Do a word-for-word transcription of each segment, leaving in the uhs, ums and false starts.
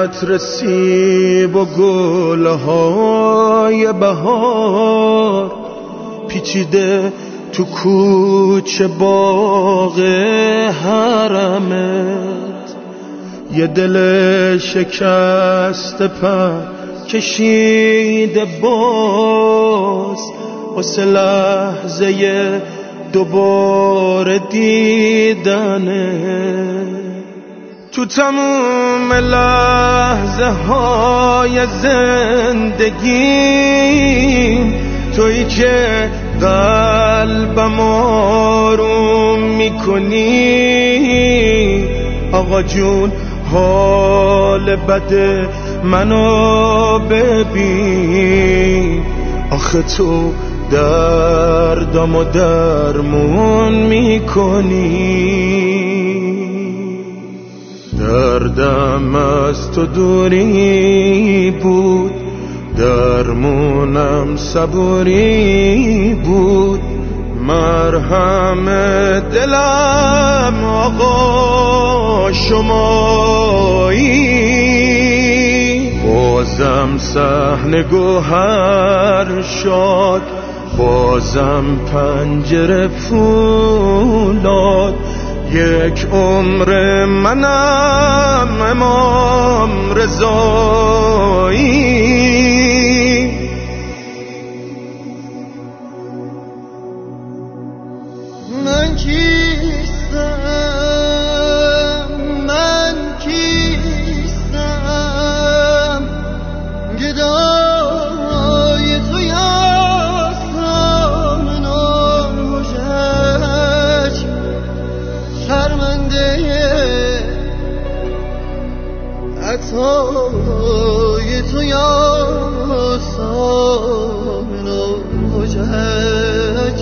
عطر سیب و گلهای بهار پیچیده تو کوچه باغ حرمت، یه دل شکسته پر کشیده باز واسه لحظه دوباره دیدنه. تو تموم لحظه های زندگی تویی که قلبم آروم میکنی. آقا جون حال بده منو ببین، آخه تو دردامو درمون میکنی. دردم از تو دوری بود، درمونم صبوری بود. مرهم دلم آقا شمایی، بازم صحن گوهر شد، بازم پنجره فولاد. یک عمر منم امام رضایی. من کیستم، من کیستم، گدای تو یاستم. ناجش شرمنده عطای تو یاستم. ناجش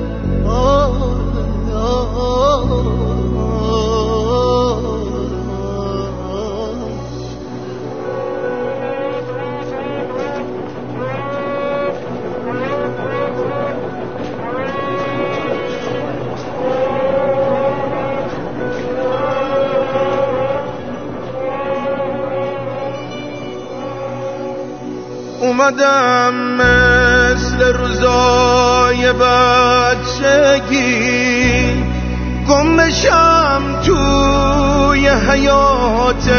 اومدم مثل روزای بچگی، گم بشم توی حیات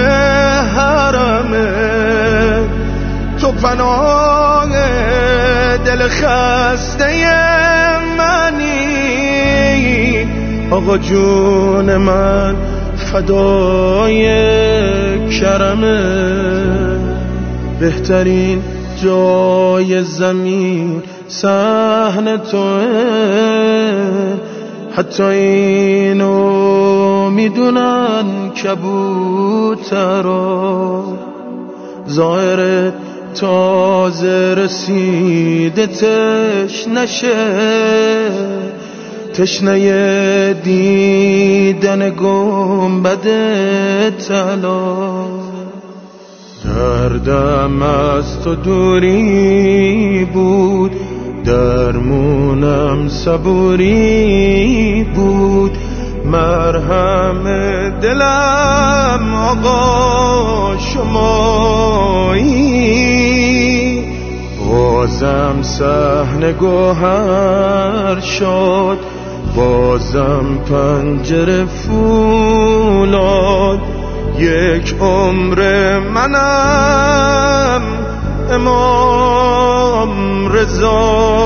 حرمه. تو پناه دل خسته منی، آقا جون من فدای کرمه. بهترین جای زمین صحن توه، حتی اینو میدونن کبوترا. ظاهر تازه رسیده تشنشه، تشنه دیدن گنبد طلا. دردم از تو دوری بود، درمونم صبوری بود. مرهم دلم آقا شمایی، بازم صحن گوهر شد، بازم پنجره فولاد. یک عمر منم امام رضا